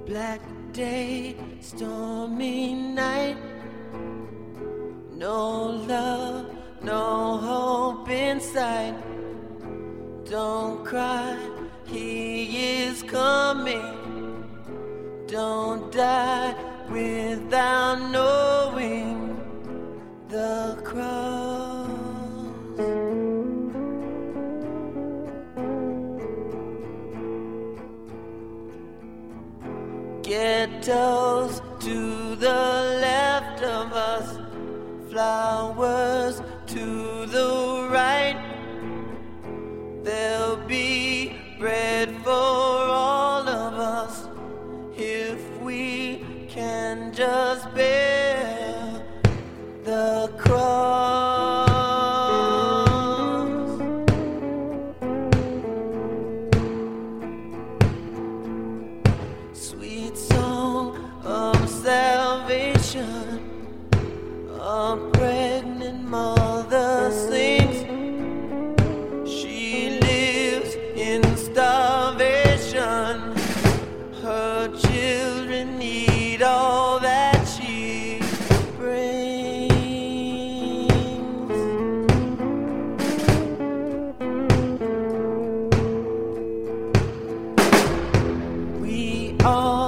Black day, stormy night. No love, no hope in sight. Don't cry, he is coming. Don't die without knowing the cross. Ghettos to the left of us, flowers to the right. There'll be bread for all of us if we can just bear the cross. Sweet song of salvation, a pregnant mother sings. She lives in starvation. Her children need all that she brings. We are